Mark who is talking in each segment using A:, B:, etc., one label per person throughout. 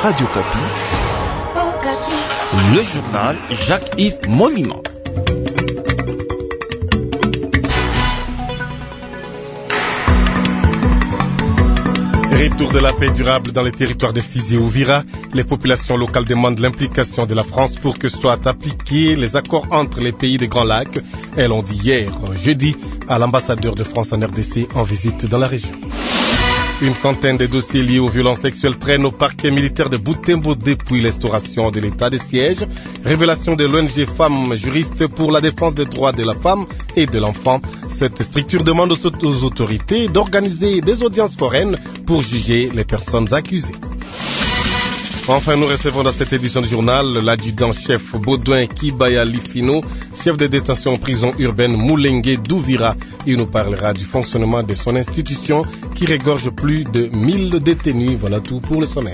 A: Radio Kapi.
B: Le journal Jacques-Yves Monument.
C: Retour de la paix durable dans les territoires de Fizi et Uvira. Les populations locales demandent l'implication de la France pour que soient appliqués les accords entre les pays des Grands Lacs. Elles l'ont dit hier, jeudi, à l'ambassadeur de France en RDC en visite dans la région. Une centaine de dossiers liés aux violences sexuelles traînent au parquet militaire de Butembo depuis l'instauration de l'état de siège. Révélation de l'ONG Femmes Juristes pour la défense des droits de la femme et de l'enfant. Cette structure demande aux autorités d'organiser des audiences foraines pour juger les personnes accusées. Enfin, nous recevons dans cette édition du journal l'adjudant-chef Baudouin Kibaya Lifino, chef de détention en prison urbaine Moulengue d'Ouvira. Il nous parlera du fonctionnement de son institution qui regorge plus de 1000 détenus. Voilà tout pour le sommaire.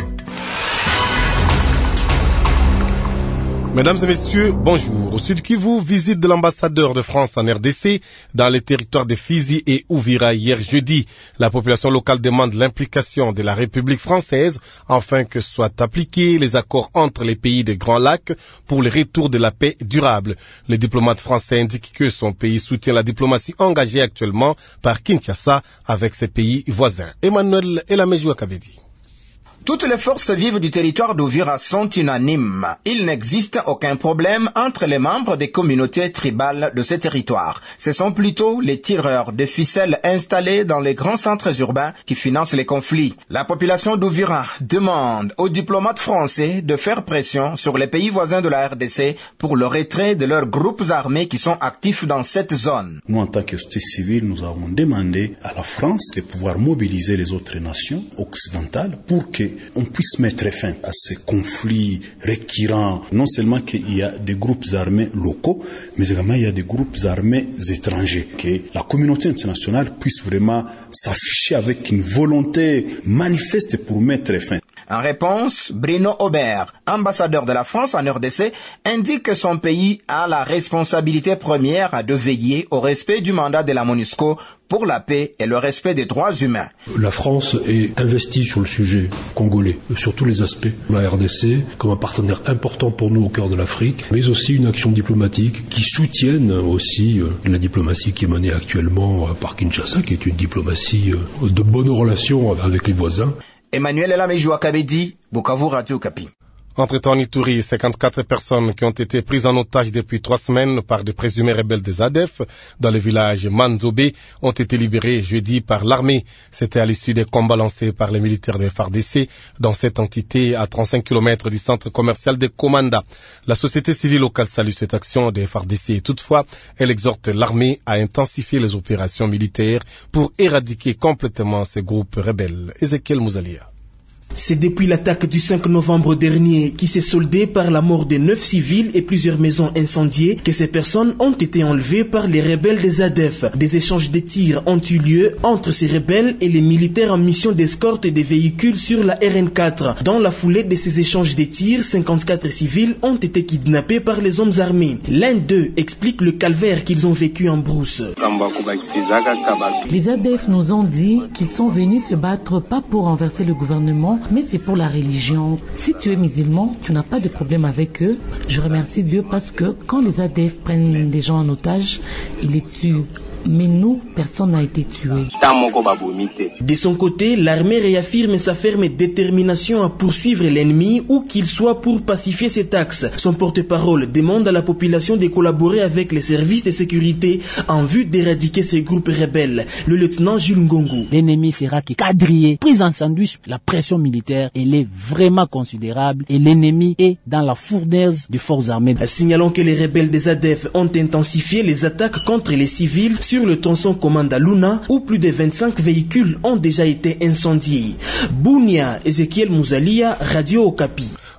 C: Mesdames et messieurs, bonjour. Au Sud Kivu, visite de l'ambassadeur de France en RDC dans les territoires de Fizi et Uvira hier jeudi. La population locale demande l'implication de la République française afin que soient appliqués les accords entre les pays des Grands Lacs pour le retour de la paix durable. Le diplomate français indique que son pays soutient la diplomatie engagée actuellement par Kinshasa avec ses pays voisins. Emmanuel Elamejoua Kabedi.
D: Toutes les forces vives du territoire d'Uvira sont unanimes. Il n'existe aucun problème entre les membres des communautés tribales de ces territoires. Ce sont plutôt les tireurs de ficelles installés dans les grands centres urbains qui financent les conflits. La population d'Uvira demande aux diplomates français de faire pression sur les pays voisins de la RDC pour le retrait de leurs groupes armés qui sont actifs dans cette zone.
E: Nous, en tant que société civile, nous avons demandé à la France de pouvoir mobiliser les autres nations occidentales pour qu'on puisse mettre fin à ces conflits récurrents. Non seulement qu'il y a des groupes armés locaux, mais également il y a des groupes armés étrangers. Que la communauté internationale puisse vraiment s'afficher avec une volonté manifeste pour mettre fin.
D: En réponse, Bruno Aubert, ambassadeur de la France en RDC, indique que son pays a la responsabilité première de veiller au respect du mandat de la MONUSCO pour la paix et le respect des droits humains.
F: La France est investie sur le sujet congolais, sur tous les aspects. La RDC, comme un partenaire important pour nous au cœur de l'Afrique, mais aussi une action diplomatique qui soutienne aussi la diplomatie qui est menée actuellement par Kinshasa, qui est une diplomatie de bonnes relations avec les voisins.
D: Emmanuel Elamejoua Kabedi, Bukavu, Radio Kapi.
C: Entre-temps, en Ituri, 54 personnes qui ont été prises en otage depuis 3 semaines par de présumés rebelles des ADF dans le village Manzobé ont été libérées jeudi par l'armée. C'était à l'issue des combats lancés par les militaires de FARDC dans cette entité à 35 km du centre commercial de Komanda. La société civile locale salue cette action de FARDC et toutefois, elle exhorte l'armée à intensifier les opérations militaires pour éradiquer complètement ces groupes rebelles. Ezekiel Mouzalia.
G: C'est depuis l'attaque du 5 novembre dernier qui s'est soldée par la mort de 9 civils et plusieurs maisons incendiées que ces personnes ont été enlevées par les rebelles des ADF. Des échanges de tirs ont eu lieu entre ces rebelles et les militaires en mission d'escorte des véhicules sur la RN4. Dans la foulée de ces échanges de tirs, 54 civils ont été kidnappés par les hommes armés. L'un d'eux explique le calvaire qu'ils ont vécu en brousse.
H: Les ADF nous ont dit qu'ils sont venus se battre pas pour renverser le gouvernement, mais c'est pour la religion. Si tu es musulman, tu n'as pas de problème avec eux. Je remercie Dieu parce que quand les ADF prennent des gens en otage, ils les tuent. Mais nous, personne n'a été tué.
G: De son côté, l'armée réaffirme sa ferme détermination à poursuivre l'ennemi où qu'il soit pour pacifier cet axe. Son porte-parole demande à la population de collaborer avec les services de sécurité en vue d'éradiquer ces groupes rebelles. Le lieutenant Jules Ngongo.
I: L'ennemi sera quadrillé, prise en sandwich. La pression militaire, elle est vraiment considérable et l'ennemi est dans la fournaise des forces armées.
G: Signalons que les rebelles des ADF ont intensifié les attaques contre les civils sur le tronçon Komanda Luna où plus de 25 véhicules ont déjà été incendiés. Bounia, Ezekiel Mouzalia, Radio Okapi.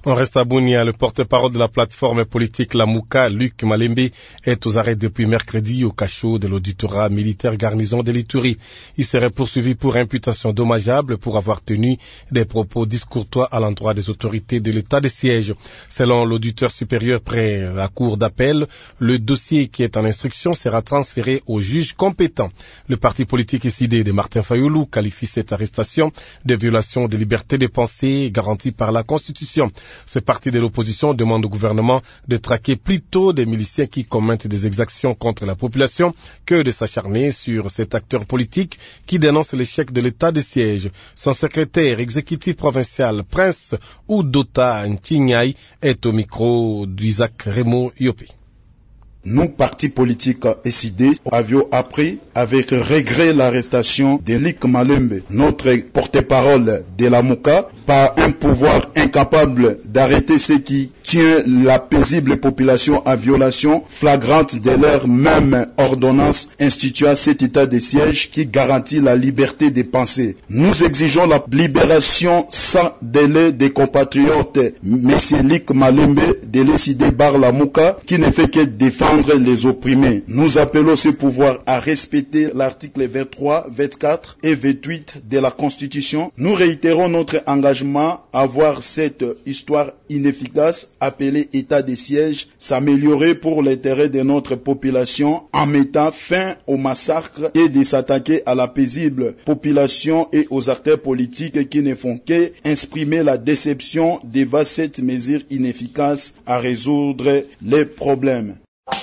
C: On reste à Bunia. Le porte-parole de la plateforme politique Lamouka, Luc Malembe, est aux arrêts depuis mercredi au cachot de l'auditorat militaire garnison de l'Ituri. Il serait poursuivi pour imputation dommageable pour avoir tenu des propos discourtois à l'endroit des autorités de l'état de siège. Selon l'auditeur supérieur près la cour d'appel, le dossier qui est en instruction sera transféré au juge compétent. Le parti politique SID de Martin Fayoulou qualifie cette arrestation de violation des libertés de pensée garanties par la Constitution. Ce parti de l'opposition demande au gouvernement de traquer plutôt des miliciens qui commettent des exactions contre la population que de s'acharner sur cet acteur politique qui dénonce l'échec de l'état de siège. Son secrétaire exécutif provincial, Prince Oudota Ntignay, est au micro d'Isaac Remo Yopé.
A: Nous, partis politiques SID, avions appris avec regret l'arrestation de Luc Malembe, notre porte-parole de la Mouka, par un pouvoir incapable d'arrêter ceux qui tient la paisible population à violation flagrante de leur même ordonnance instituant cet état de siège qui garantit la liberté de penser. Nous exigeons la libération sans délai des compatriotes M. Luc Malembe de l'SID Bar la Mouka qui ne fait que défendre les opprimés. Nous appelons ce pouvoir à respecter l'article 23, 24 et 28 de la Constitution. Nous réitérons notre engagement à voir cette histoire inefficace appelée état de siège s'améliorer pour l'intérêt de notre population en mettant fin au massacre et de s'attaquer à la paisible population et aux acteurs politiques qui ne font qu'exprimer la déception devant cette mesure inefficace à résoudre les problèmes.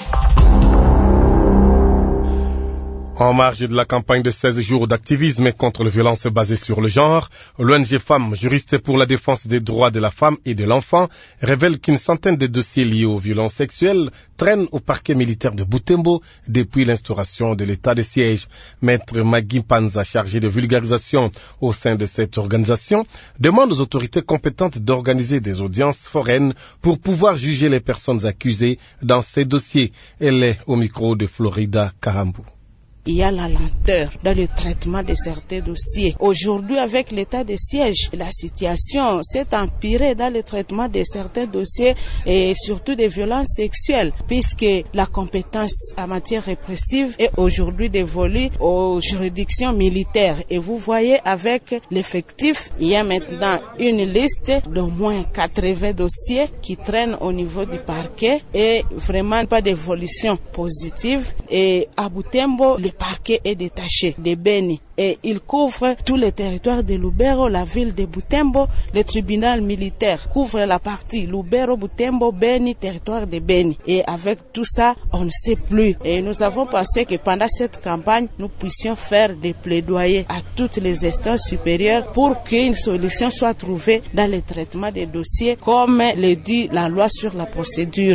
C: En marge de la campagne de 16 jours d'activisme contre les violences basées sur le genre, l'ONG Femmes, juriste pour la défense des droits de la femme et de l'enfant, révèle qu'une centaine de dossiers liés aux violences sexuelles traînent au parquet militaire de Butembo depuis l'instauration de l'état de siège. Maître Magui Panza, chargé de vulgarisation au sein de cette organisation, demande aux autorités compétentes d'organiser des audiences foraines pour pouvoir juger les personnes accusées dans ces dossiers. Elle est au micro de Florida Kahambou.
J: Il y a la lenteur dans le traitement de certains dossiers. Aujourd'hui, avec l'état de siège, la situation s'est empirée dans le traitement de certains dossiers et surtout des violences sexuelles, puisque la compétence en matière répressive est aujourd'hui dévolue aux juridictions militaires. Et vous voyez, avec l'effectif, il y a maintenant une liste d'au moins 80 dossiers qui traînent au niveau du parquet et vraiment pas d'évolution positive. Et à Butembo, le parquet est détaché de Beni et il couvre tout le territoire de Lubero, la ville de Butembo. Le tribunal militaire couvre la partie Lubero, Butembo, Beni, territoire de Beni. Et avec tout ça, on ne sait plus. Et nous avons pensé que pendant cette campagne, nous puissions faire des plaidoyers à toutes les instances supérieures pour qu'une solution soit trouvée dans le traitement des dossiers, comme le dit la loi sur la procédure.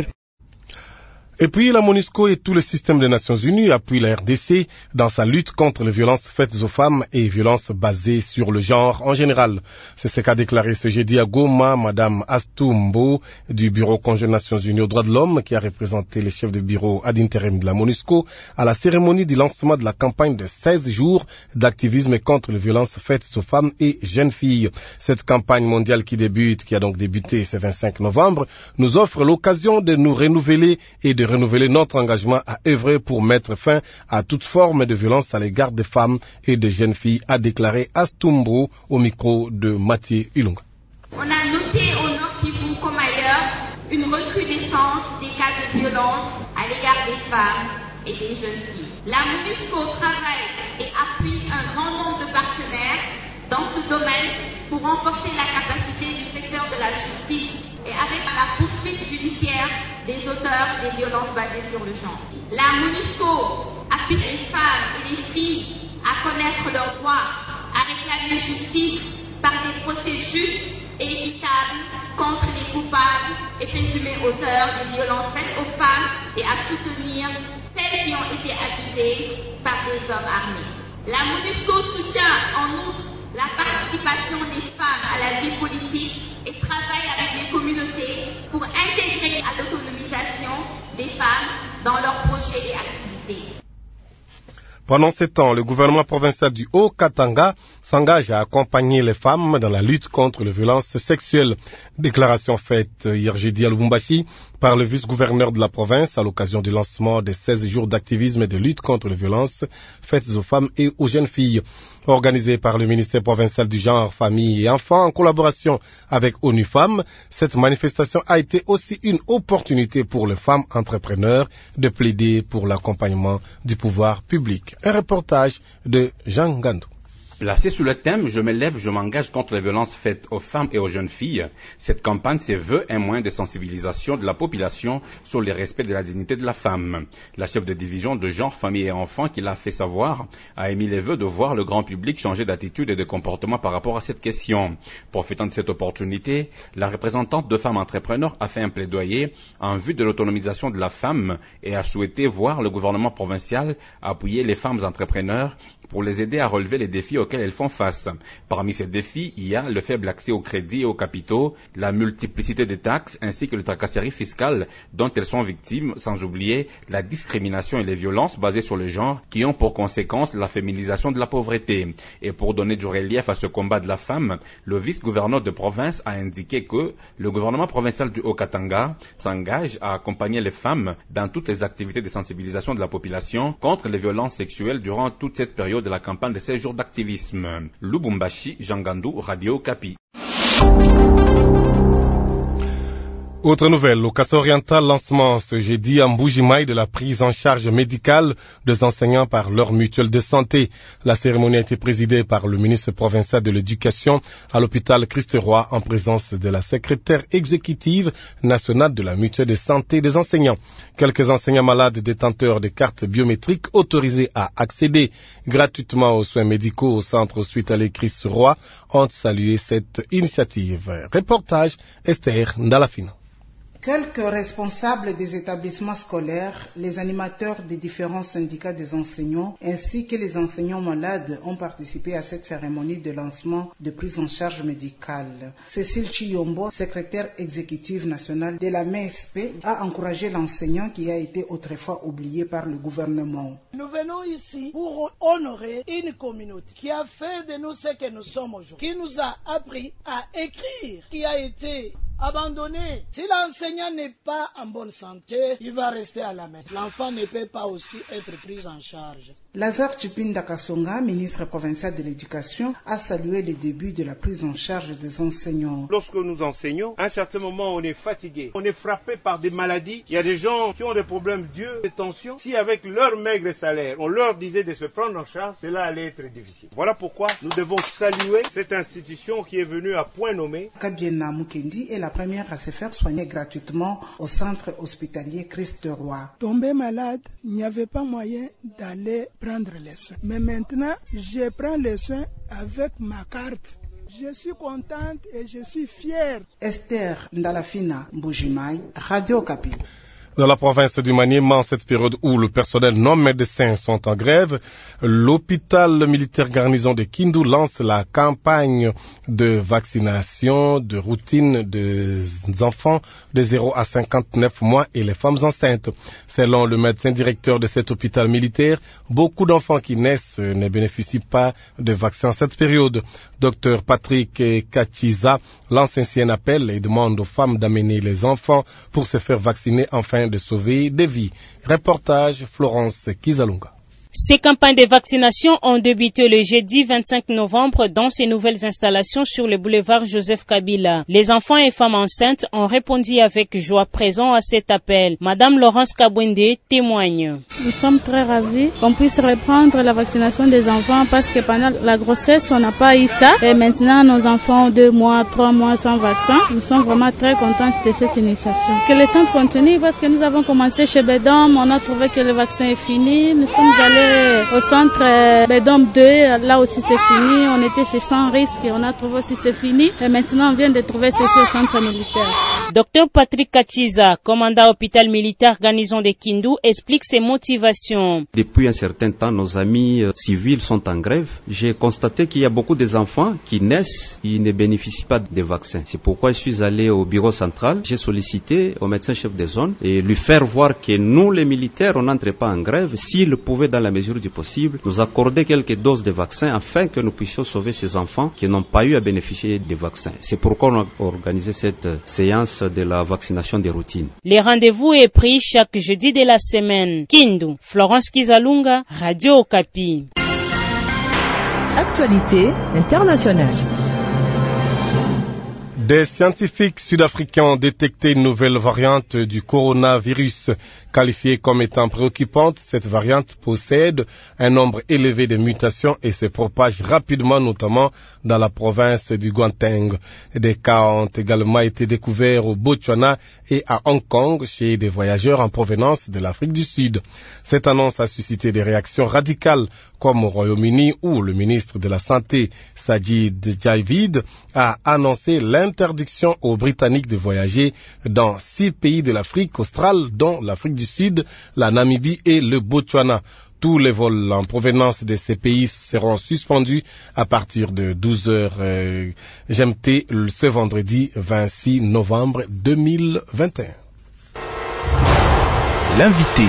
C: Et puis la MONUSCO et tout le système des Nations Unies appuient la RDC dans sa lutte contre les violences faites aux femmes et violences basées sur le genre en général. C'est ce qu'a déclaré ce jeudi à Goma Madame Astumbo du Bureau conjoint des Nations Unies aux droits de l'homme qui a représenté les chefs de bureau ad interim de la MONUSCO à la cérémonie du lancement de la campagne de 16 jours d'activisme contre les violences faites aux femmes et jeunes filles. Cette campagne mondiale qui a donc débuté ce 25 novembre, nous offre l'occasion de nous renouveler et de renouveler notre engagement à œuvrer pour mettre fin à toute forme de violence à l'égard des femmes et des jeunes filles, a déclaré Astumbo au micro de Mathieu Ilunga.
K: On a noté au Nord Kivu comme ailleurs une recrudescence des cas de violence à l'égard des femmes et des jeunes filles. La MONUSCO travaille et appuie un grand nombre de partenaires dans ce domaine pour renforcer la capacité du secteur de la justice et avec la poursuite judiciaire des auteurs des violences basées sur le genre. La MONUSCO appuie les femmes et les filles à connaître leurs droits, à réclamer justice par des procès justes et équitables contre les coupables et présumés auteurs des violences faites aux femmes et à soutenir celles qui ont été accusées par des hommes armés. La MONUSCO soutient en outre la participation des femmes à la vie politique et travaille avec les communautés pour intégrer à l'autonomisation des femmes dans leurs projets et activités.
C: Pendant ce temps, le gouvernement provincial du Haut-Katanga s'engage à accompagner les femmes dans la lutte contre les violences sexuelles. Déclaration faite hier jeudi à Lubumbashi par le vice-gouverneur de la province à l'occasion du lancement des 16 jours d'activisme et de lutte contre les violences faites aux femmes et aux jeunes filles. Organisée par le ministère provincial du genre, famille et enfants en collaboration avec ONU Femmes, cette manifestation a été aussi une opportunité pour les femmes entrepreneurs de plaider pour l'accompagnement du pouvoir public. Un reportage de Jean Gandou.
L: Placé sous le thème « Je me lève, je m'engage contre les violences faites aux femmes et aux jeunes filles », cette campagne se veut un moyen de sensibilisation de la population sur le respect de la dignité de la femme. La chef de division de genre, famille et enfants qui l'a fait savoir a émis les vœux de voir le grand public changer d'attitude et de comportement par rapport à cette question. Profitant de cette opportunité, la représentante de femmes entrepreneurs a fait un plaidoyer en vue de l'autonomisation de la femme et a souhaité voir le gouvernement provincial appuyer les femmes entrepreneurs pour les aider à relever les défis auxquels elles font face. Parmi ces défis, il y a le faible accès au crédit et aux capitaux, la multiplicité des taxes ainsi que les tracasseries fiscales dont elles sont victimes, sans oublier la discrimination et les violences basées sur le genre qui ont pour conséquence la féminisation de la pauvreté. Et pour donner du relief à ce combat de la femme, le vice-gouverneur de province a indiqué que le gouvernement provincial du Haut-Katanga s'engage à accompagner les femmes dans toutes les activités de sensibilisation de la population contre les violences sexuelles durant toute cette période de la campagne de 16 jours d'activisme. Lubumbashi, Jean Gandou, Radio Okapi.
C: Autre nouvelle, au Kassai oriental, lancement ce jeudi à Mbuji-Mayi de la prise en charge médicale des enseignants par leur mutuelle de santé. La cérémonie a été présidée par le ministre provincial de l'Éducation à l'hôpital Christ-Roi en présence de la secrétaire exécutive nationale de la mutuelle de santé des enseignants. Quelques enseignants malades détenteurs de cartes biométriques autorisés à accéder gratuitement aux soins médicaux au centre hospitalier Christ-Roi ont salué cette initiative. Reportage Esther Ndalafina.
M: Quelques responsables des établissements scolaires, les animateurs des différents syndicats des enseignants, ainsi que les enseignants malades ont participé à cette cérémonie de lancement de prise en charge médicale. Cécile Chiyombo, secrétaire exécutive nationale de la MSP, a encouragé l'enseignant qui a été autrefois oublié par le gouvernement.
N: Nous venons ici pour honorer une communauté qui a fait de nous ce que nous sommes aujourd'hui, qui nous a appris à écrire, qui a été abandonné. Si l'enseignant n'est pas en bonne santé, il va rester à la maison. L'enfant ne peut pas aussi être pris en charge.
M: Lazare Chipinda Kasonga, ministre provincial de l'Éducation, a salué les débuts de la prise en charge des enseignants.
O: Lorsque nous enseignons, à un certain moment, on est fatigué. On est frappé par des maladies. Il y a des gens qui ont des problèmes d'yeux, de tension. Si avec leur maigre salaire, on leur disait de se prendre en charge, cela allait être difficile. Voilà pourquoi nous devons saluer cette institution qui est venue à point nommé.
M: Kabiena Mukendi est la première à se faire soigner gratuitement au centre hospitalier Christ-Roi.
N: Tombé malade, il n'y avait pas moyen d'aller prendre les soins. Mais maintenant, je prends les soins avec ma carte. Je suis contente et je suis fière.
M: Esther Ndalafina, Mbuji-Mayi, Radio Okapi.
C: Dans la province du Maniema, en cette période où le personnel non médecin sont en grève, l'hôpital militaire garnison de Kindu lance la campagne de vaccination de routine des enfants de 0 à 59 mois et les femmes enceintes. Selon le médecin directeur de cet hôpital militaire, beaucoup d'enfants qui naissent ne bénéficient pas de vaccins en cette période. Dr Patrick Kachiza lance ainsi un appel et demande aux femmes d'amener les enfants pour se faire vacciner afin de sauver des vies. Reportage Florence Kizalunga.
P: Ces campagnes de vaccination ont débuté le jeudi 25 novembre dans ces nouvelles installations sur le boulevard Joseph Kabila. Les enfants et femmes enceintes ont répondu avec joie présent à cet appel. Madame Laurence Kabwende témoigne.
Q: Nous sommes très ravis qu'on puisse reprendre la vaccination des enfants parce que pendant la grossesse, on n'a pas eu ça. Et maintenant, nos enfants ont 2 mois, 3 mois sans vaccin. Nous sommes vraiment très contents de cette initiation. Que les centres continuent parce que nous avons commencé chez Bedom, on a trouvé que le vaccin est fini. Nous sommes allés au centre Bedom 2, là aussi c'est fini. On était chez Sans Risque et on a trouvé aussi c'est fini. Et maintenant on vient de trouver ceci au centre militaire.
P: Dr Patrick Katiza, commandant hôpital militaire garnison de Kindu, explique ses motivations.
R: Depuis un certain temps, nos amis civils sont en grève. J'ai constaté qu'il y a beaucoup d'enfants qui naissent, ils ne bénéficient pas des vaccins. C'est pourquoi je suis allé au bureau central. J'ai sollicité au médecin chef de zone et lui faire voir que nous, les militaires, on n'entrait pas en grève. S'il pouvait, dans la mesure du possible, nous accorder quelques doses de vaccins afin que nous puissions sauver ces enfants qui n'ont pas eu à bénéficier des vaccins. C'est pourquoi on a organisé cette séance de la vaccination des routines.
P: Les rendez-vous est pris chaque jeudi de la semaine. Kindu, Florence Kizalunga, Radio Okapi.
S: Actualité internationale.
C: Des scientifiques sud-africains ont détecté une nouvelle variante du coronavirus. Qualifiée comme étant préoccupante, cette variante possède un nombre élevé de mutations et se propage rapidement, notamment dans la province du Gauteng. Des cas ont également été découverts au Botswana et à Hong Kong chez des voyageurs en provenance de l'Afrique du Sud. Cette annonce a suscité des réactions radicales, comme au Royaume-Uni où le ministre de la Santé, Sajid Javid, a annoncé l'interdiction aux Britanniques de voyager dans 6 pays de l'Afrique australe, dont l'Afrique du Sud, la Namibie et le Botswana. Tous les vols en provenance de ces pays seront suspendus à partir de 12h GMT ce vendredi 26 novembre 2021.
B: L'invité.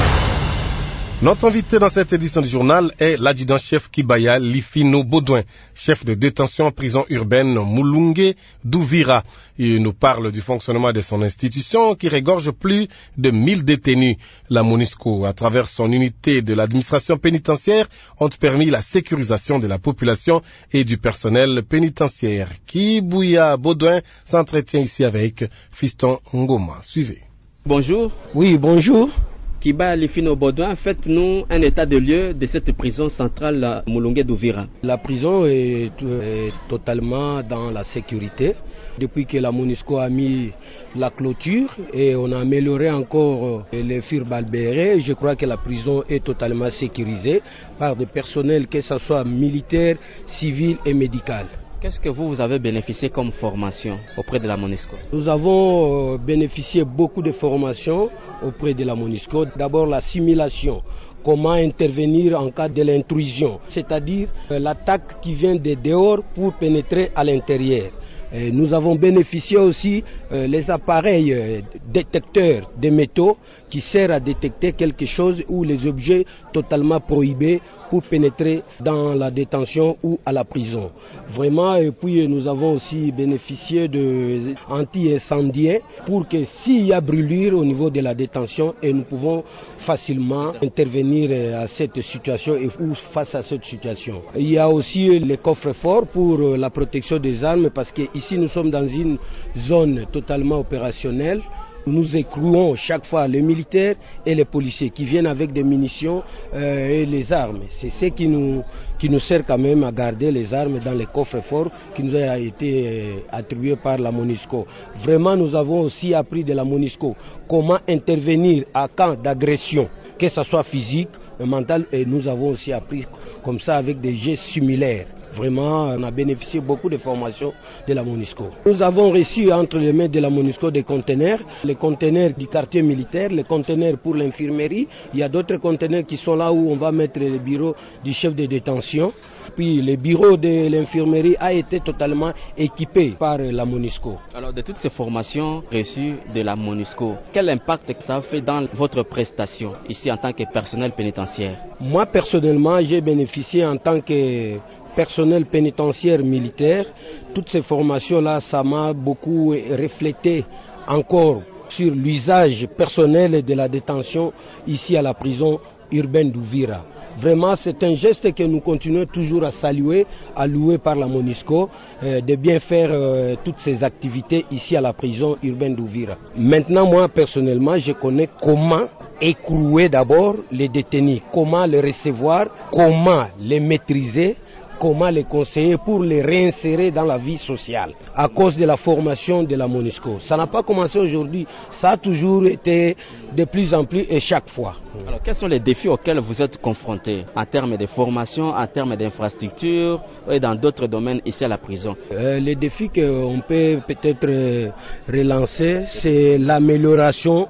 C: Notre invité dans cette édition du journal est l'adjudant-chef Kibaya Lifino Baudouin, chef de détention en prison urbaine Mulunge d'Uvira. Il nous parle du fonctionnement de son institution qui regorge plus de 1000 détenus. La MONUSCO, à travers son unité de l'administration pénitentiaire, ont permis la sécurisation de la population et du personnel pénitentiaire. Kibaya Baudouin s'entretient ici avec Fiston Ngoma. Suivez.
T: Bonjour. Oui, bonjour. Kibaya Lifino Baudouin, faites-nous un état de lieu de cette prison centrale à Mulunge d'Uvira.
U: La prison est totalement dans la sécurité. Depuis que la MONUSCO a mis la clôture et on a amélioré encore les furs balbérés, je crois que la prison est totalement sécurisée par des personnels, que ce soit militaires, civils et médicaux.
T: Qu'est-ce que vous avez bénéficié comme formation auprès de la MONUSCO?
U: Nous avons bénéficié beaucoup de formations auprès de la MONUSCO. D'abord la simulation, comment intervenir en cas de l'intrusion, c'est-à-dire l'attaque qui vient de dehors pour pénétrer à l'intérieur. Nous avons bénéficié aussi les appareils détecteurs de métaux qui servent à détecter quelque chose ou les objets totalement prohibés pour pénétrer dans la détention ou à la prison. Vraiment, et puis nous avons aussi bénéficié de anti-incendiaires pour que s'il y a brûlure au niveau de la détention, et nous pouvons facilement intervenir à cette situation ou face à cette situation. Il y a aussi les coffres-forts pour la protection des armes parce qu'ici nous sommes dans une zone totalement opérationnelle. Nous écrouons chaque fois les militaires et les policiers qui viennent avec des munitions et les armes. C'est ce qui nous sert quand même à garder les armes dans les coffres-forts qui nous a été attribués par la MONUSCO. Vraiment, nous avons aussi appris de la MONUSCO comment intervenir à cas d'agression, que ce soit physique, mental, et nous avons aussi appris comme ça avec des gestes similaires. Vraiment, on a bénéficié beaucoup de formations de la MONUSCO. Nous avons reçu entre les mains de la MONUSCO des conteneurs, les conteneurs du quartier militaire, les conteneurs pour l'infirmerie. Il y a d'autres conteneurs qui sont là où on va mettre le bureau du chef de détention. Puis le bureau de l'infirmerie a été totalement équipé par la MONUSCO.
T: Alors de toutes ces formations reçues de la MONUSCO, quel impact ça a fait dans votre prestation ici en tant que personnel pénitentiaire?
U: Moi personnellement, j'ai bénéficié en tant que personnel pénitentiaire militaire. Toutes ces formations-là, ça m'a beaucoup reflété encore sur l'usage personnel de la détention ici à la prison urbaine d'Uvira. Vraiment, c'est un geste que nous continuons toujours à saluer, à louer par la MONUSCO, de bien faire toutes ces activités ici à la prison urbaine d'Uvira. Maintenant, moi, personnellement, je connais comment écrouer d'abord les détenus, comment les recevoir, comment les maîtriser, comment les conseiller pour les réinsérer dans la vie sociale à cause de la formation de la MONUSCO. Ça n'a pas commencé aujourd'hui, ça a toujours été de plus en plus et chaque fois.
T: Alors, quels sont les défis auxquels vous êtes confrontés en termes de formation, en termes d'infrastructures et dans d'autres domaines ici à la prison?
U: Les défis qu'on peut peut-être relancer, c'est l'amélioration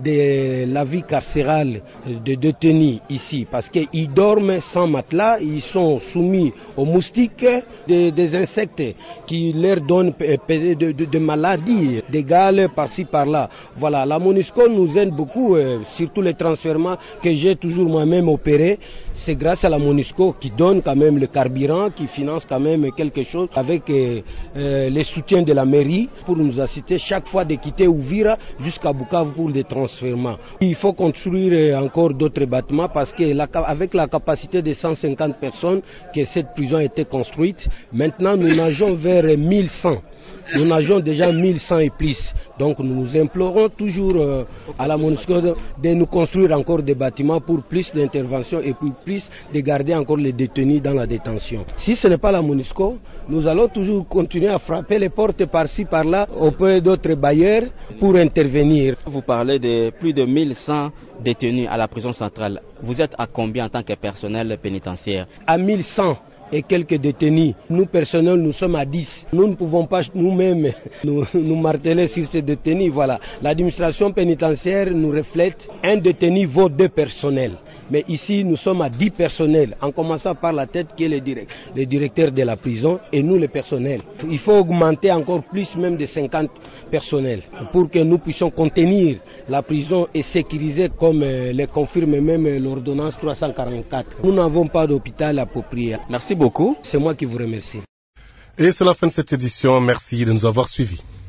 U: de la vie carcérale des détenus ici, parce qu'ils dorment sans matelas, ils sont soumis aux moustiques, des insectes qui leur donnent de maladies, des gales par-ci par-là. Voilà, la MONUSCO nous aide beaucoup, surtout les transfèrements que j'ai toujours moi-même opérés. C'est grâce à la MONUSCO qui donne quand même le carburant, qui finance quand même quelque chose avec les soutiens de la mairie pour nous assister chaque fois de quitter Uvira jusqu'à Bukavu pour des transfèrements. Il faut construire encore d'autres bâtiments parce qu'avec la capacité de 150 personnes que cette prison a été construite, maintenant nous nageons vers 1100. Nous nageons déjà 1100 et plus. Donc nous implorons toujours à la MONUSCO de nous construire encore des bâtiments pour plus d'intervention et pour plus de garder encore les détenus dans la détention. Si ce n'est pas la MONUSCO, nous allons toujours continuer à frapper les portes par-ci par-là auprès d'autres bailleurs pour intervenir.
T: Vous parlez de plus de 1100 détenus à la prison centrale. Vous êtes à combien en tant que personnel pénitentiaire?
U: À 1100. Et quelques détenus. Nous, personnels, nous sommes à 10. Nous ne pouvons pas nous-mêmes nous marteler sur ces détenus. Voilà. L'administration pénitentiaire nous reflète un détenu vaut 2 personnels. Mais ici, nous sommes à 10 personnels, en commençant par la tête qui est le directeur de la prison et nous, les personnels. Il faut augmenter encore plus, même de 50 personnels, pour que nous puissions contenir la prison et sécuriser, comme le confirme même l'ordonnance 344. Nous n'avons pas d'hôpital approprié.
T: Merci beaucoup.
U: C'est moi qui vous remercie.
C: Et c'est la fin de cette édition. Merci de nous avoir suivis.